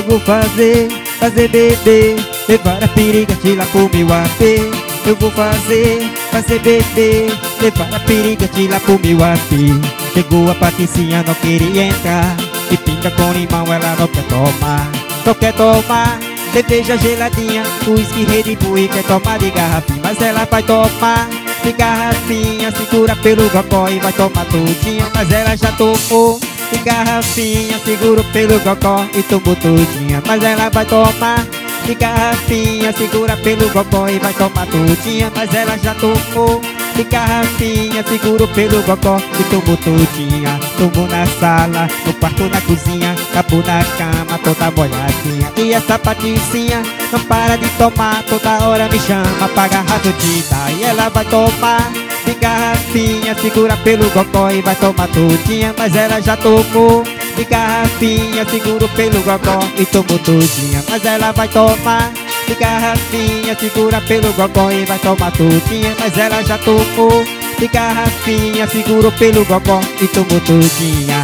vou fazer bebê, levar a piriguete lá pro meu AP. Eu vou fazer bebê, levar a piriguete lá pro meu AP. Chegou a Patricinha, não queria entrar, e pinga com limão ela não quer tomar. Só quer tomar cerveja geladinha, uísque Red Bull e quer tomar de garrafinha. Mas ela vai tomar de garrafinha, segura pelo gogó e vai tomar tudinha. Mas ela já tomou de garrafinha, segura pelo gogó e tomou tudinha. Mas ela vai tomar de garrafinha, segura pelo gogó e vai tomar tudinha. Mas ela já tomou de garrafinha, segura pelo gogó e tomou tudinha. Tomou na sala, no quarto, na cozinha, acabou na cama, toda molhadinha. E essa Patricinha não para de tomar, toda hora me chama pra garrafa de dar. E ela vai tomar de garrafinha, segura pelo gogó e vai tomar tudinha. Mas ela já tomou de garrafinha, segura pelo gogó e tomou tudinha. Mas ela vai tomar de garrafinha, segura pelo gogó e vai tomar tudinha. Mas ela já tomou de garrafinha, segura pelo gogó e tomou tudinha.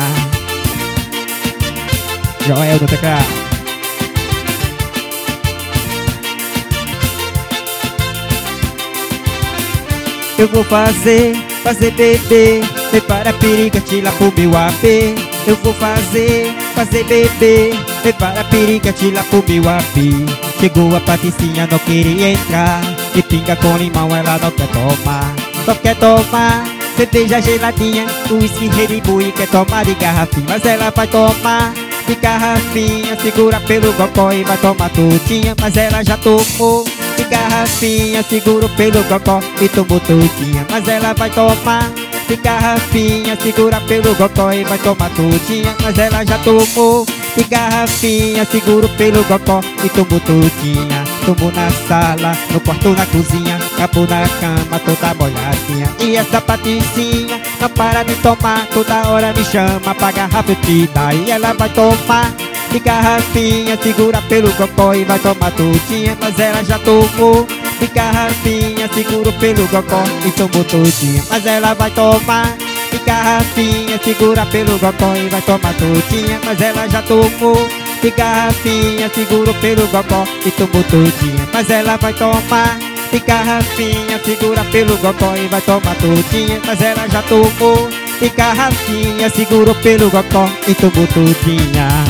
Joel do teclado. Eu vou fazer bebê, levar a piriguete lá pro meu AP. Eu vou fazer bebê, levar a piriguete lá pro meu AP. Chegou a Patricinha, não queria entrar, e pinga com limão ela não quer tomar. Só quer tomar cerveja geladinha, uísque Red Bull e quer tomar de garrafinha. Mas ela vai tomar de garrafinha, segura pelo gogó e vai tomar tudinha. Mas ela já tomou de garrafinha, segura pelo gogó e tomou tudinha. Mas ela vai tomar de garrafinha, segura pelo gogó e vai tomar tudinha. Mas ela já tomou de garrafinha, segura pelo gogó e tomou tudinha. Tomou na sala, no quarto, na cozinha, acabou na cama, toda molhadinha. E essa Patricinha não para de tomar, toda hora me chama pra garrafa de dar. E ela vai tomar de garrafinha, segura pelo gogó e vai tomar tudinha. Mas ela já tomou de garrafinha, segura pelo gogó e tomou tudinha. Mas ela vai tomar de garrafinha, segura pelo gogó e vai tomar tudinha. Mas ela já tomou de garrafinha, segura pelo gogó e tomou tudinha. Mas ela vai tomar de garrafinha, segura pelo gogó e vai tomar tudinha. Mas ela já tomou de garrafinha, segura pelo gogó e tomou tudinha.